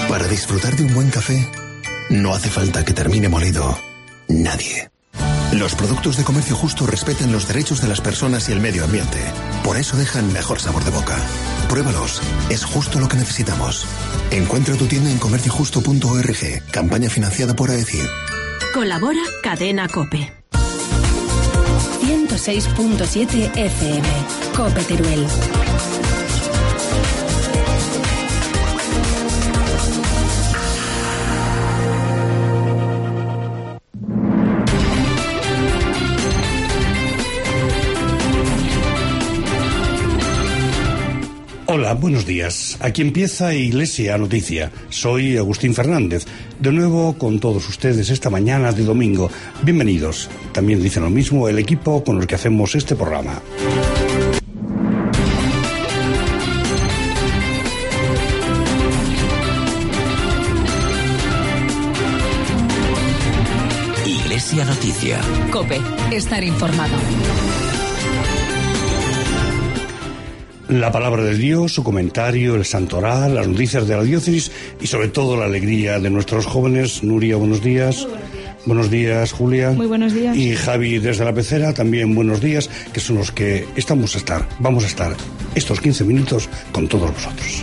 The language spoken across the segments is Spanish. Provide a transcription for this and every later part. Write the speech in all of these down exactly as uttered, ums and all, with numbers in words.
Para disfrutar de un buen café, no hace falta que termine molido nadie. Los productos de Comercio Justo respetan los derechos de las personas y el medio ambiente. Por eso dejan mejor sabor de boca. Pruébalos. Es justo lo que necesitamos. Encuentra tu tienda en comercio justo punto org. Campaña financiada por A E C I. Colabora Cadena COPE. ciento seis punto siete F M. COPE Teruel. Hola, buenos días. Aquí empieza Iglesia Noticia. Soy Agustín Fernández. De nuevo con todos ustedes esta mañana de domingo. Bienvenidos. También dicen lo mismo el equipo con el que hacemos este programa. Iglesia Noticia. COPE. Estar informado. La palabra de Dios, su comentario, el santoral, las noticias de la diócesis y sobre todo la alegría de nuestros jóvenes. Nuria, buenos días. Muy buenos días. Buenos días, Julia. Muy buenos días. Y Javi desde la pecera, también buenos días, que son los que estamos a estar, vamos a estar estos quince minutos con todos vosotros.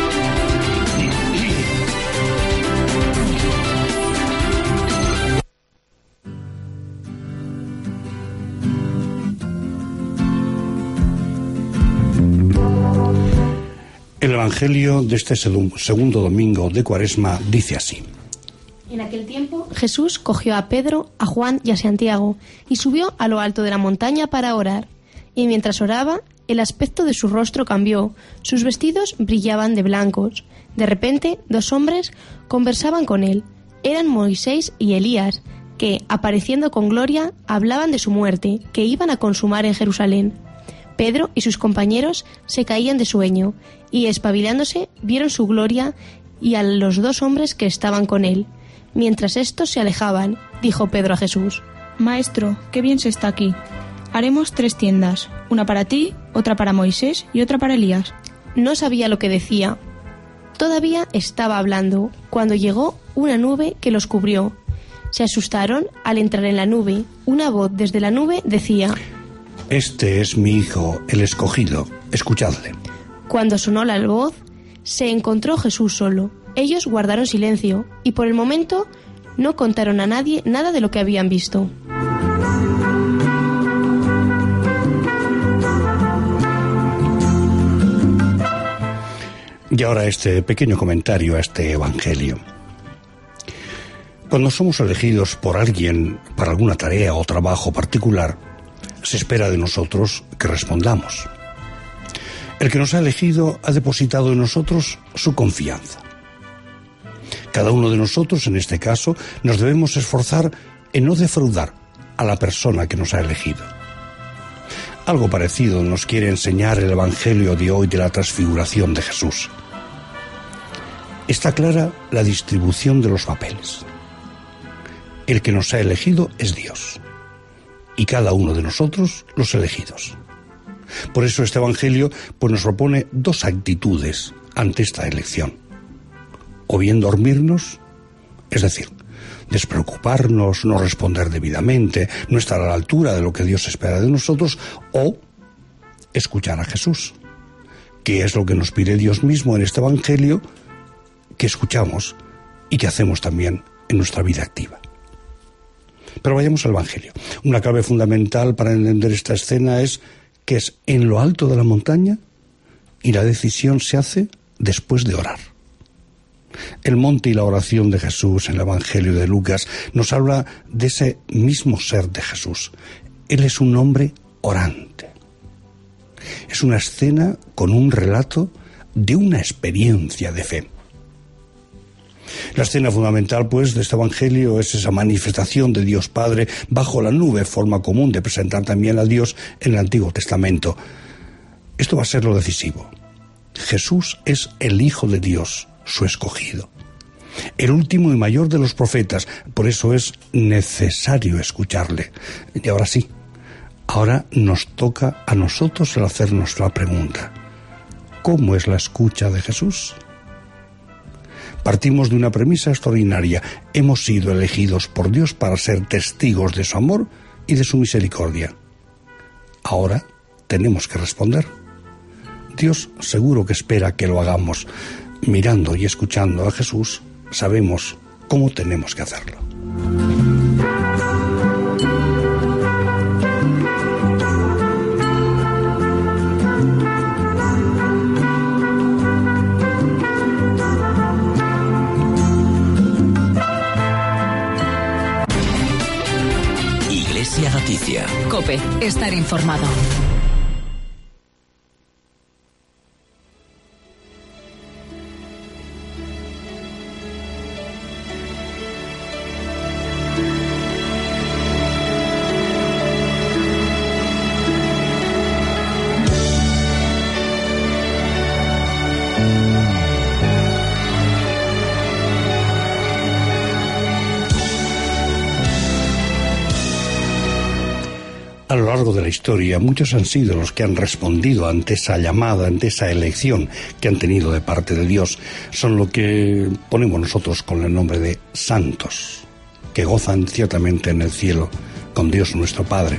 El Evangelio de este segundo domingo de Cuaresma dice así. En aquel tiempo Jesús cogió a Pedro, a Juan y a Santiago y subió a lo alto de la montaña para orar. Y mientras oraba, el aspecto de su rostro cambió, sus vestidos brillaban de blancos. De repente, dos hombres conversaban con él. Eran Moisés y Elías, que, apareciendo con gloria, hablaban de su muerte, que iban a consumar en Jerusalén. Pedro y sus compañeros se caían de sueño, y espabilándose vieron su gloria y a los dos hombres que estaban con él. Mientras estos se alejaban, dijo Pedro a Jesús: Maestro, qué bien se está aquí. Haremos tres tiendas, una para ti, otra para Moisés y otra para Elías. No sabía lo que decía. Todavía estaba hablando, cuando llegó una nube que los cubrió. Se asustaron al entrar en la nube. Una voz desde la nube decía: Este es mi hijo, el escogido, escuchadle. Cuando sonó la voz, se encontró Jesús solo. Ellos guardaron silencio y por el momento no contaron a nadie nada de lo que habían visto. Y ahora este pequeño comentario a este Evangelio. Cuando somos elegidos por alguien para alguna tarea o trabajo particular, se espera de nosotros que respondamos. El que nos ha elegido ha depositado en nosotros su confianza. Cada uno de nosotros, en este caso, nos debemos esforzar en no defraudar a la persona que nos ha elegido. Algo parecido nos quiere enseñar el Evangelio de hoy de la transfiguración de Jesús. Está clara la distribución de los papeles. El que nos ha elegido es Dios, y cada uno de nosotros los elegidos. Por eso este Evangelio pues, nos propone dos actitudes ante esta elección. O bien dormirnos, es decir, despreocuparnos, no responder debidamente, no estar a la altura de lo que Dios espera de nosotros, o escuchar a Jesús, que es lo que nos pide Dios mismo en este Evangelio, que escuchamos y que hacemos también en nuestra vida activa. Pero vayamos al Evangelio. Una clave fundamental para entender esta escena es que es en lo alto de la montaña y la decisión se hace después de orar. El monte y la oración de Jesús en el Evangelio de Lucas nos habla de ese mismo ser de Jesús. Él es un hombre orante. Es una escena con un relato de una experiencia de fe. La escena fundamental, pues, de este Evangelio es esa manifestación de Dios Padre bajo la nube, forma común de presentar también a Dios en el Antiguo Testamento. Esto va a ser lo decisivo. Jesús es el Hijo de Dios, su escogido. El último y mayor de los profetas, por eso es necesario escucharle. Y ahora sí, ahora nos toca a nosotros el hacernos la pregunta: ¿cómo es la escucha de Jesús? Partimos de una premisa extraordinaria. Hemos sido elegidos por Dios para ser testigos de su amor y de su misericordia. Ahora tenemos que responder. Dios seguro que espera que lo hagamos. Mirando y escuchando a Jesús, sabemos cómo tenemos que hacerlo. Iglesia Noticia. COPE, estar informado. A lo largo de la historia, muchos han sido los que han respondido ante esa llamada, ante esa elección que han tenido de parte de Dios. Son lo que ponemos nosotros con el nombre de santos, que gozan ciertamente en el cielo con Dios nuestro Padre.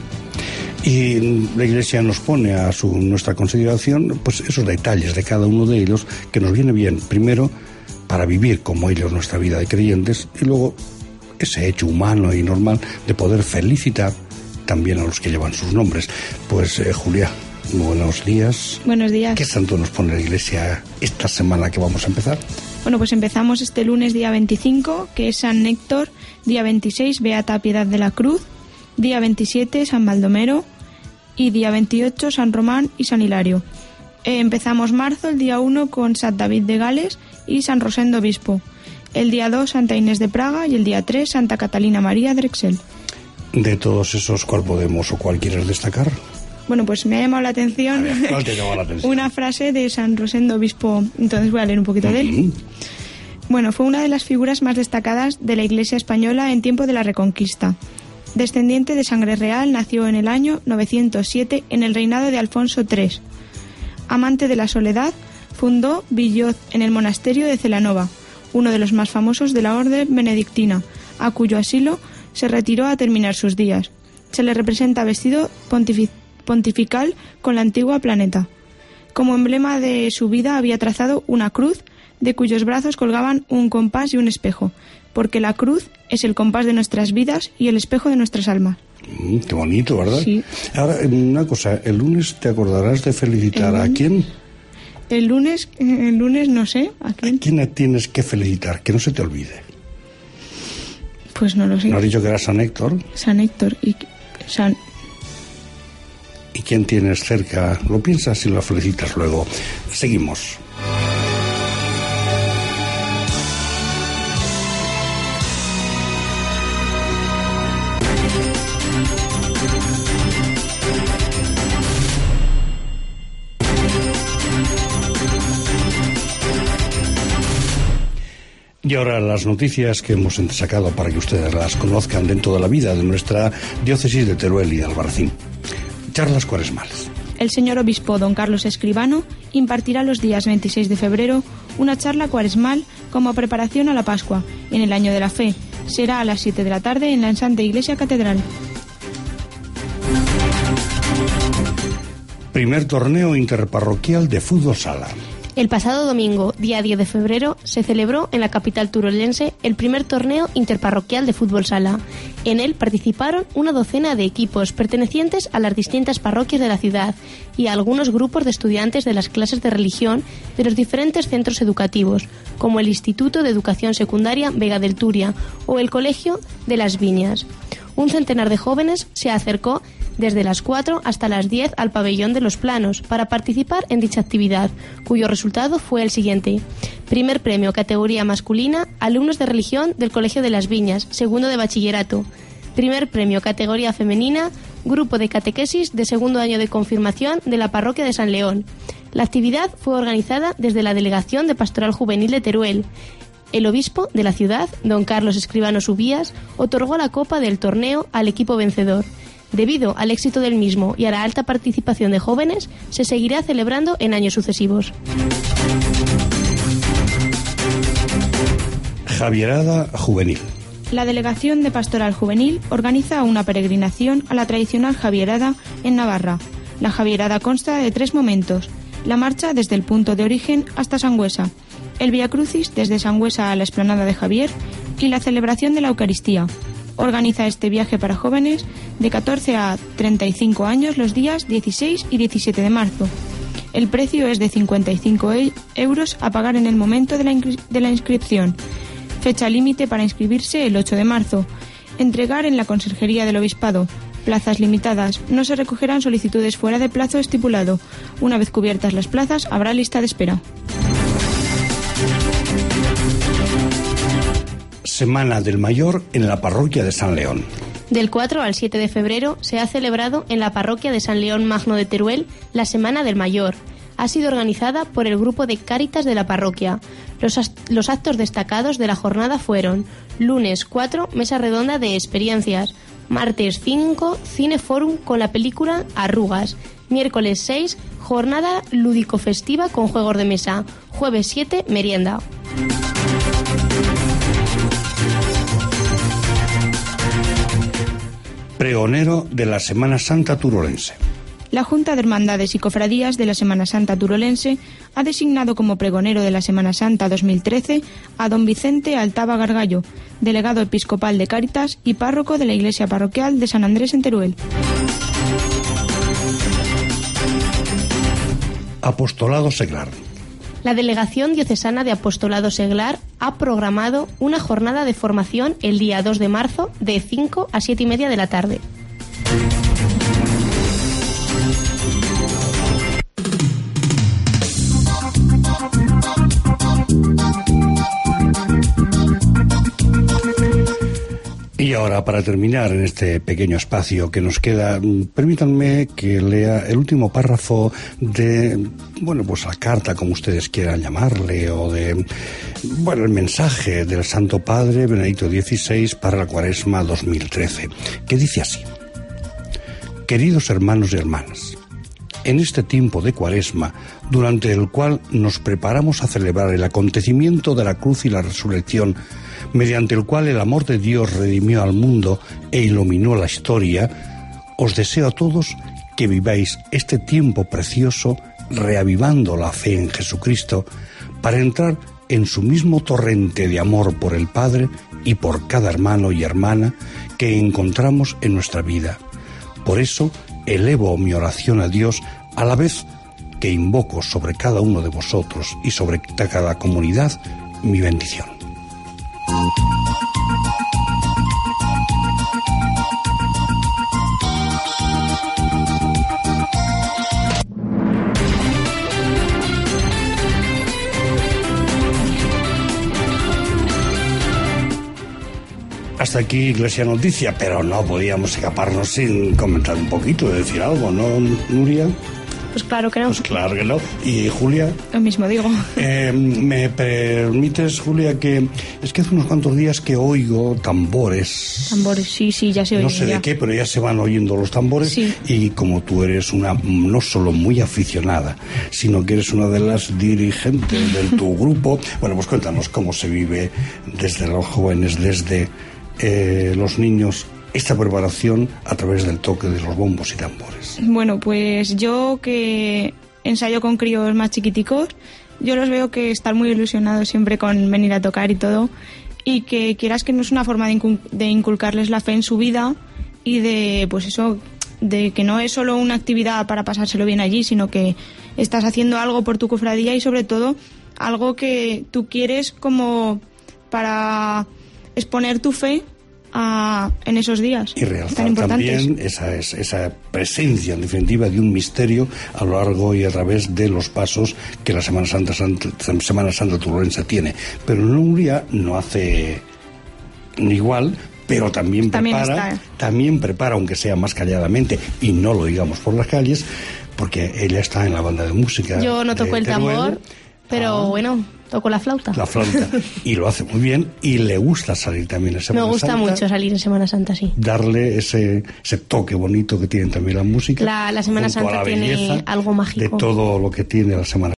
Y la Iglesia nos pone a su, nuestra consideración pues esos detalles de cada uno de ellos que nos viene bien, primero, para vivir como ellos nuestra vida de creyentes, y luego ese hecho humano y normal de poder felicitar también a los que llevan sus nombres. Pues eh, Julia, buenos días. Buenos días. ¿Qué santo nos pone la Iglesia esta semana que vamos a empezar? Bueno, pues empezamos este lunes día veinticinco, que es San Néctor, día veintiséis, Beata Piedad de la Cruz, día veintisiete, San Baldomero, y día veintiocho, San Román y San Hilario. Eh, empezamos marzo, el día uno, con San David de Gales y San Rosendo Obispo. El día dos, Santa Inés de Praga, y el día tres, Santa Catalina María Drexel. De todos esos, ¿cuál podemos o cuál quieres destacar? Bueno, pues me ha llamado la atención, ver, ¿cuál te llamó la atención? Una frase de San Rosendo Obispo, entonces voy a leer un poquito uh-huh. de él. Bueno, fue una de las figuras más destacadas de la Iglesia española en tiempo de la Reconquista. Descendiente de sangre real, nació en el año novecientos siete en el reinado de Alfonso tercero. Amante de la soledad, fundó Villoz en el monasterio de Celanova, uno de los más famosos de la orden benedictina, a cuyo asilo se retiró a terminar sus días. Se le representa vestido pontific- pontifical con la antigua planeta. Como emblema de su vida había trazado una cruz de cuyos brazos colgaban un compás y un espejo, porque la cruz es el compás de nuestras vidas y el espejo de nuestras almas. Mm, qué bonito, ¿verdad? Sí. Ahora, una cosa, el lunes te acordarás de felicitar a quién. El lunes, el lunes no sé, ¿a quién? ¿A quién tienes que felicitar? Que no se te olvide. Pues no lo sé. ¿No has dicho que era San Héctor? San Héctor y San... ¿Y quién tienes cerca? Lo piensas y lo felicitas luego. Seguimos. Y ahora las noticias que hemos sacado para que ustedes las conozcan dentro de la vida de nuestra diócesis de Teruel y de Albarracín. Charlas cuaresmales. El señor obispo don Carlos Escribano impartirá los días veintiséis de febrero una charla cuaresmal como preparación a la Pascua en el Año de la Fe. Será a las siete de la tarde en la Santa Iglesia Catedral. Primer torneo interparroquial de fútbol sala. El pasado domingo, día diez de febrero, se celebró en la capital turolense el primer torneo interparroquial de fútbol sala. En él participaron una docena de equipos pertenecientes a las distintas parroquias de la ciudad y a algunos grupos de estudiantes de las clases de religión de los diferentes centros educativos, como el Instituto de Educación Secundaria Vega del Turia o el Colegio de las Viñas. Un centenar de jóvenes se acercó desde las cuatro hasta las diez al pabellón de los Planos para participar en dicha actividad, cuyo resultado fue el siguiente. Primer premio, categoría masculina, alumnos de religión del Colegio de las Viñas, segundo de bachillerato. Primer premio, categoría femenina, grupo de catequesis de segundo año de confirmación de la parroquia de San León. La actividad fue organizada desde la Delegación de Pastoral Juvenil de Teruel. El obispo de la ciudad, don Carlos Escribano Subías, otorgó la copa del torneo al equipo vencedor. Debido al éxito del mismo y a la alta participación de jóvenes, se seguirá celebrando en años sucesivos. Javierada Juvenil. La Delegación de Pastoral Juvenil organiza una peregrinación a la tradicional Javierada en Navarra. La Javierada consta de tres momentos: la marcha desde el punto de origen hasta Sangüesa, el Vía Crucis desde Sangüesa a la Explanada de Javier y la celebración de la Eucaristía. Organiza este viaje para jóvenes de catorce a treinta y cinco años los días dieciséis y diecisiete de marzo. El precio es de cincuenta y cinco euros a pagar en el momento de la, inscri- de la inscripción. Fecha límite para inscribirse el ocho de marzo. Entregar en la Conserjería del Obispado. Plazas limitadas. No se recogerán solicitudes fuera de plazo estipulado. Una vez cubiertas las plazas, habrá lista de espera. Semana del Mayor en la parroquia de San León. Del cuatro al siete de febrero se ha celebrado en la parroquia de San León Magno de Teruel la Semana del Mayor. Ha sido organizada por el grupo de Cáritas de la parroquia. Los, los actos destacados de la jornada fueron: lunes cuatro, mesa redonda de experiencias; martes cinco, cineforum con la película Arrugas; miércoles seis, jornada lúdico-festiva con juegos de mesa; jueves siete, merienda. Pregonero de la Semana Santa turolense. La Junta de Hermandades y Cofradías de la Semana Santa turolense ha designado como pregonero de la Semana Santa dos mil trece a don Vicente Altava Gargallo, delegado episcopal de Cáritas y párroco de la Iglesia Parroquial de San Andrés en Teruel. Apostolado Seglar. La Delegación Diocesana de Apostolado Seglar ha programado una jornada de formación el día dos de marzo de cinco a siete y media de la tarde. Y ahora, para terminar en este pequeño espacio que nos queda, permítanme que lea el último párrafo de, bueno, pues la carta, como ustedes quieran llamarle, o de, bueno, el mensaje del Santo Padre Benedicto dieciséis para la Cuaresma dos mil trece, que dice así: Queridos hermanos y hermanas, en este tiempo de Cuaresma, durante el cual nos preparamos a celebrar el acontecimiento de la cruz y la resurrección, mediante el cual el amor de Dios redimió al mundo e iluminó la historia, os deseo a todos que viváis este tiempo precioso reavivando la fe en Jesucristo para entrar en su mismo torrente de amor por el Padre y por cada hermano y hermana que encontramos en nuestra vida. Por eso elevo mi oración a Dios a la vez que invoco sobre cada uno de vosotros y sobre cada comunidad mi bendición. Hasta aquí Iglesia Noticia, pero no podíamos escaparnos sin comentar un poquito, de decir algo, ¿no, Nuria? Pues claro que no. Pues claro que no. ¿Y Julia? Lo mismo digo. Eh, ¿Me permites, Julia, que es que hace unos cuantos días que oigo tambores? Tambores, sí, sí, ya se oyen. No sé ya. de qué, pero ya se van oyendo los tambores. Sí. Y como tú eres una, no solo muy aficionada, sino que eres una de las dirigentes de tu grupo, bueno, pues cuéntanos cómo se vive desde los jóvenes, desde eh, los niños, esta preparación a través del toque de los bombos y tambores. Bueno, pues yo que ensayo con críos más chiquiticos, yo los veo que están muy ilusionados siempre con venir a tocar y todo, y que quieras que no es una forma de, incul- de inculcarles la fe en su vida y de, pues eso, de que no es solo una actividad para pasárselo bien allí, sino que estás haciendo algo por tu cofradía y sobre todo algo que tú quieres como para exponer tu fe a, en esos días y realzar tan importantes. También esa, esa presencia en definitiva de un misterio a lo largo y a través de los pasos que la Semana Santa, Santa Semana Santa turolense tiene. Pero en Hungría no hace igual, pero también, también prepara está. también prepara, aunque sea más calladamente y no lo digamos por las calles, porque ella está en la banda de música. Yo no toco el Teruel. tambor, pero ah. bueno, toco la flauta. La flauta. Y lo hace muy bien y le gusta salir también en Semana Me gusta Santa, mucho salir en Semana Santa, sí. darle ese, ese toque bonito que tiene también la música. La, la Semana junto a Santa la tiene belleza algo mágico. de todo lo que tiene la Semana